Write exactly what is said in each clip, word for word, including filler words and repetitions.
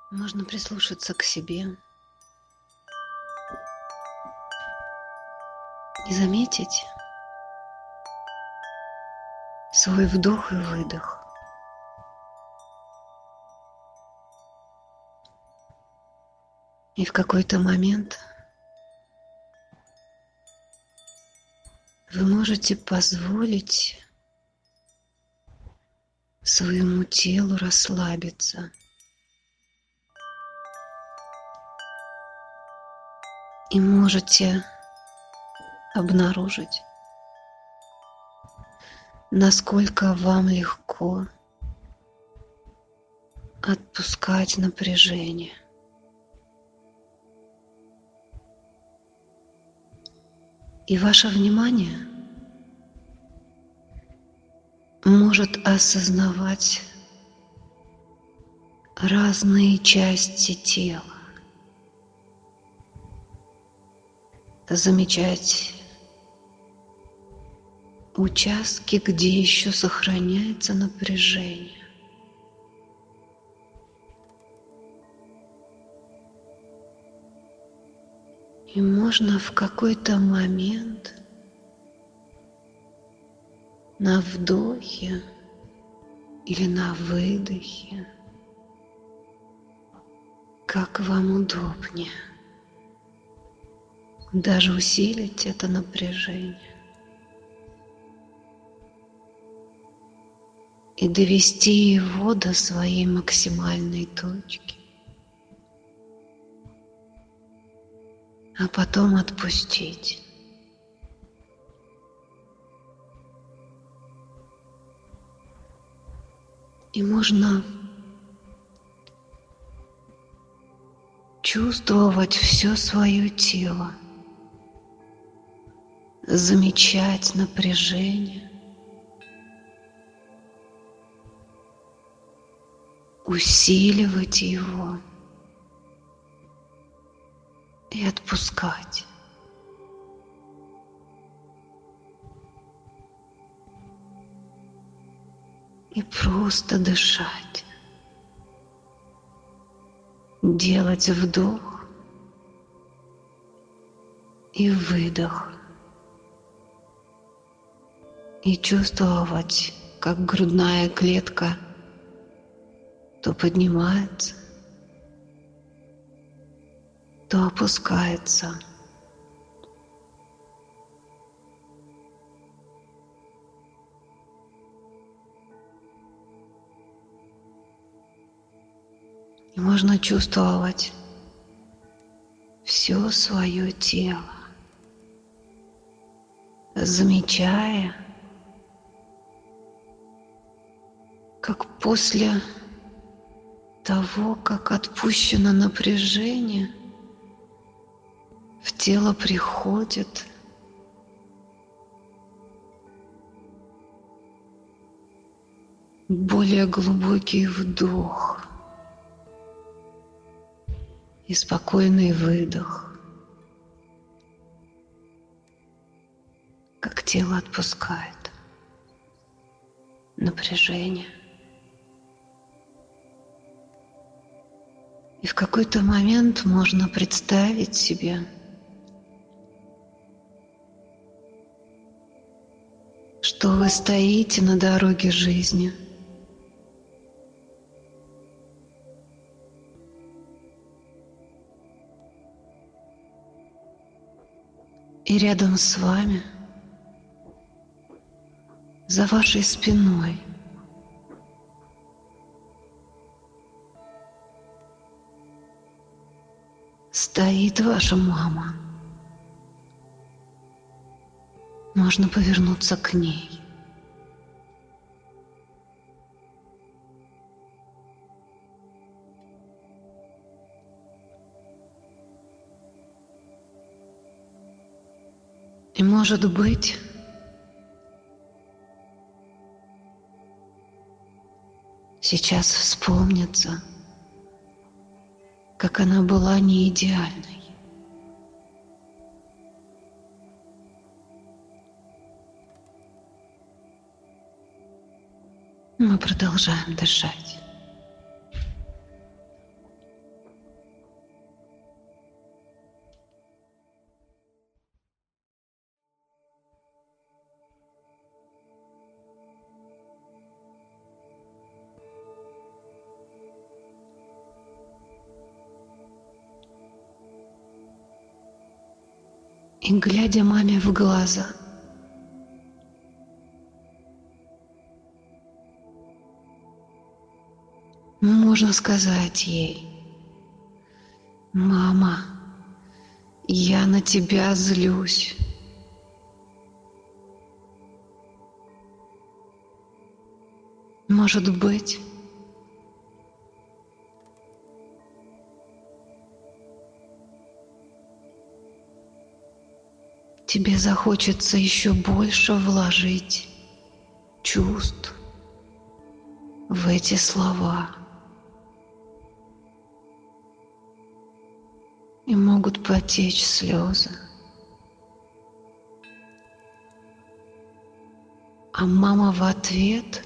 Можно прислушаться к себе и заметить свой вдох и выдох. И в какой-то момент вы можете позволить своему телу расслабиться. И можете обнаружить, насколько вам легко отпускать напряжение. И ваше внимание может осознавать разные части тела, замечать участки, где еще сохраняется напряжение. И можно в какой-то момент на вдохе или на выдохе, как вам удобнее, даже усилить это напряжение и довести его до своей максимальной точки, а потом отпустить. И можно чувствовать все свое тело, замечать напряжение, усиливать его и отпускать. И просто дышать, делать вдох и выдох, и чувствовать, как грудная клетка то поднимается, то опускается. И можно чувствовать все свое тело, замечая, как после того, как отпущено напряжение, в тело приходит более глубокий вдох и спокойный выдох, как тело отпускает напряжение. И в какой-то момент можно представить себе, что вы стоите на дороге жизни, и рядом с вами, за вашей спиной, стоит ваша мама. Можно повернуться к ней. И, может быть, сейчас вспомнится, как она была не идеальной. Мы продолжаем дышать. И, глядя маме в глаза, можно сказать ей: «Мама, я на тебя злюсь». Может быть, тебе захочется еще больше вложить чувств в эти слова. И могут потечь слезы. А мама в ответ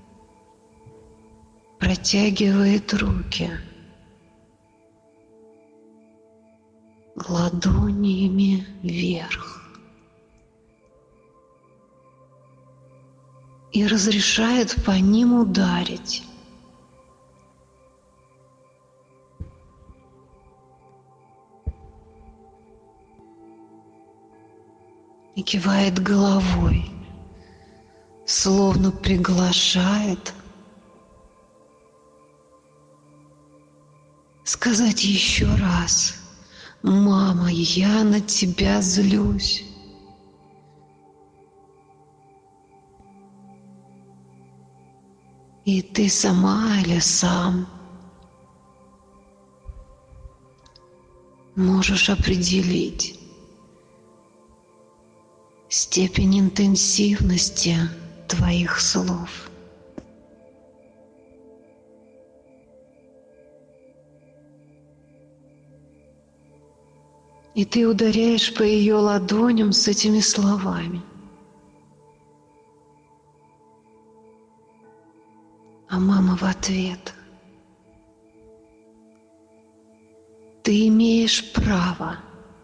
протягивает руки ладонями вверх и разрешает по ним ударить. И кивает головой, словно приглашает сказать еще раз: «Мама, я на тебя злюсь». И ты сама или сам можешь определить степень интенсивности твоих слов. И ты ударяешь по ее ладоням с этими словами. А мама в ответ: «Ты имеешь право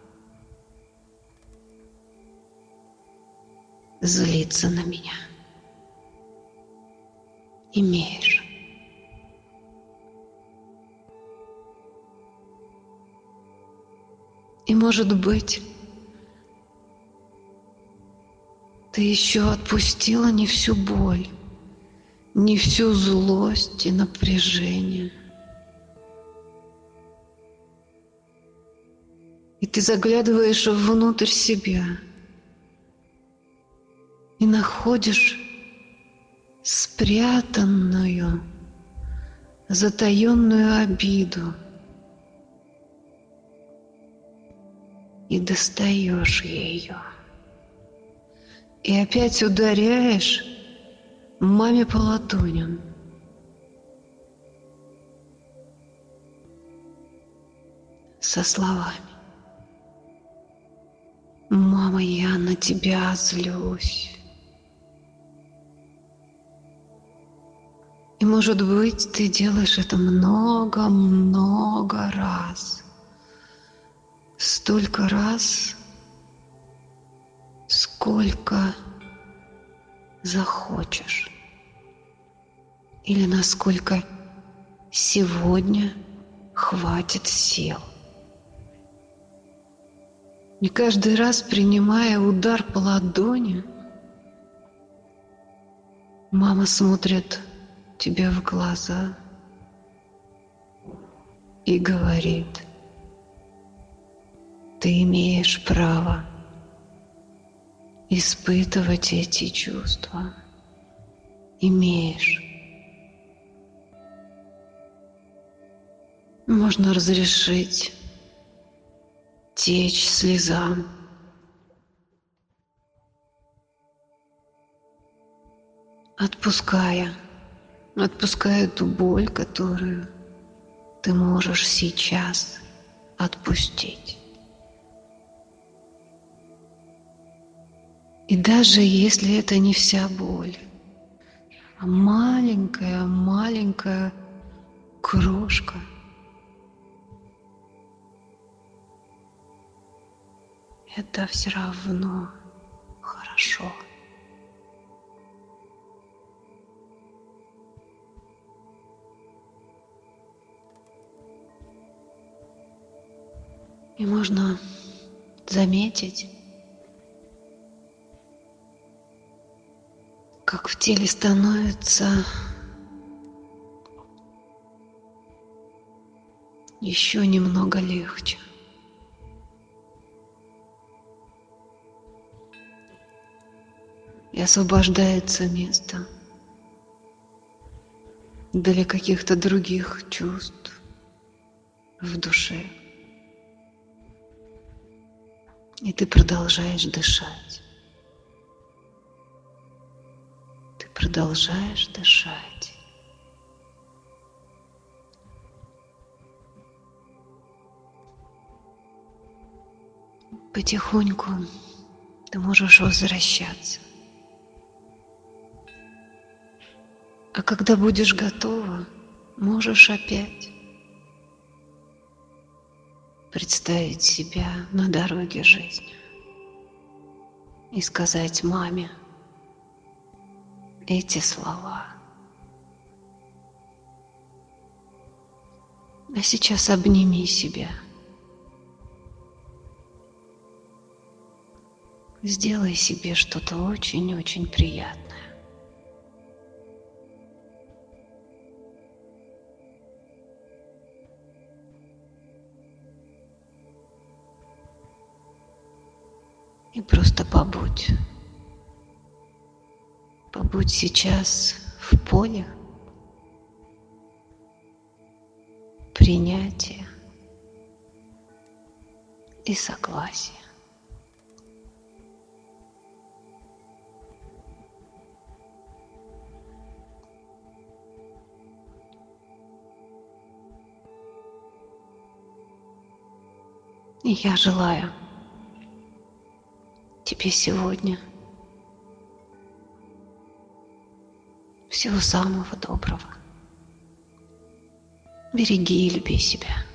злиться на меня. Имеешь». И, может быть, ты еще отпустила не всю боль, не всю злость и напряжение. И ты заглядываешь внутрь себя и находишь спрятанную, затаенную обиду и достаешь ее. И опять ударяешь маме по ладоням. Со словами: «Мама, я на тебя злюсь». И, может быть, ты делаешь это много-много раз. Столько раз, сколько захочешь. Или насколько сегодня хватит сил. И каждый раз, принимая удар по ладони, мама смотрит тебе в глаза и говорит: «Ты имеешь право испытывать эти чувства. Имеешь». Можно разрешить течь слезам. Отпуская, отпуская ту боль, которую ты можешь сейчас отпустить. И даже если это не вся боль, а маленькая-маленькая крошка, это все равно хорошо. И можно заметить, как в теле становится еще немного легче. И освобождается место для каких-то других чувств в душе. И ты продолжаешь дышать. Ты продолжаешь дышать. Потихоньку ты можешь возвращаться. А когда будешь готова, можешь опять представить себя на дороге жизни и сказать маме эти слова. А сейчас обними себя. Сделай себе что-то очень-очень приятное. И просто побудь. Побудь сейчас в поле принятия и согласия. И я желаю тебе сегодня всего самого доброго. Береги и люби себя.